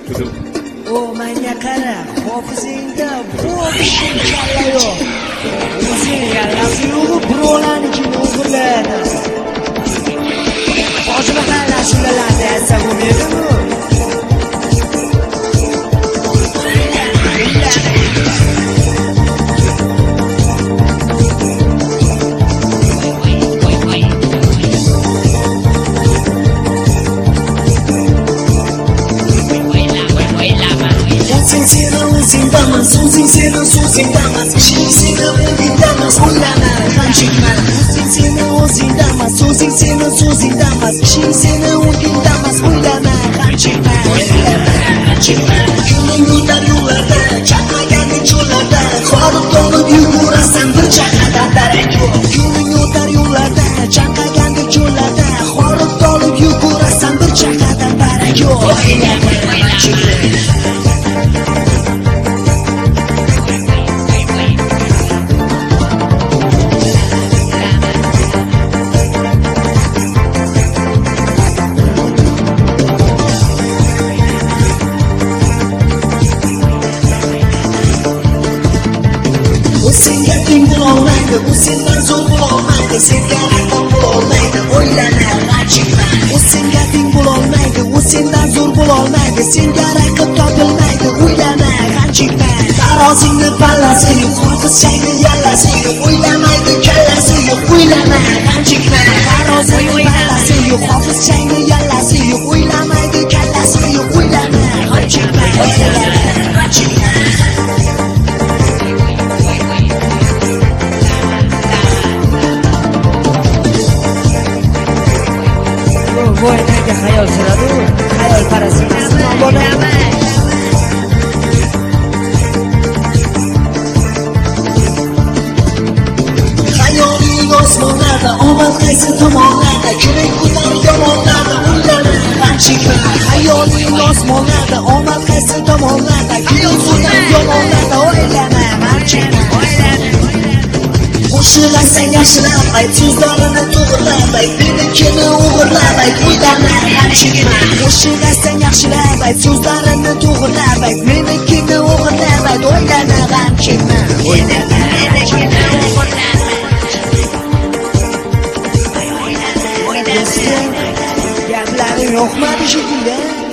O menga qara, hofizingda bo'g'ishing kalla yo'q. O'zing kallasi yo'q, birovlarnikini o'g'irlaydi. Hozir qara shularni aytsa bo'lmaydimi? So'zing sendamas, ishing seni o'zingdamas, o'ylama, ham chekma. So'zing so'zingdamas, ishing seni o'zingdamas, o'ylama, ham chekma. Kuning o'tar yo'llarda, chaqagani cho'llarda, horib tolib yugurasan bir chaqadan darak yo'q. Kuning o'tar yo'llarda, chaqagani cho'llarda, horib tolib yugurasan bir chaqadan darak yo'q. O'ylama, ham chekma. Senga teng bo'lolmaydi, u sendan zo'r bo'lolmaydi, senga raqam bo'lolmaydi, o'ylana, g'ajima. U senga teng bo'lolmaydi, u sendan zo'r bo'lolmaydi, senga raqib topilmaydi, o'ylana, g'ajima. Tarozingni pallasi yo'q, hofizchangni yallasi yo'q, o'ylamaydi kallasi yo'q, o'ylana, g'ajima. Tarozingni pallasi yo'q, hofizchangni yallasi yo'q, o'ylamaydi kallasi yo'q, o'ylana, g'ajima. O'ylana, g'ajima. Bo'yniga xayol suradi, xayol parasimas bo'ladi. Xayoling osmonlarda, omad qaysi tomonlarda, kurak ko'tar yomonlarda, o'ylana, ham chekma. Xayoling osmonlarda, omad qaysi tomonlarda, kurak ko'tar yomonlarda, o'ylana, ham chekma. Qo'shiq aytsang yaxshilab, so'zlarini to'g'rilab, menikini o'g'irlab, o'ylama, ham chekma. Qo'shiq aytsang yaxshilab, so'zlarini to'g'rilab, menikini o'g'irlab, o'ylama, ham chekma. O'ylama, menikini o'g'irlab. Gaplaring yo'qmadi shekilli.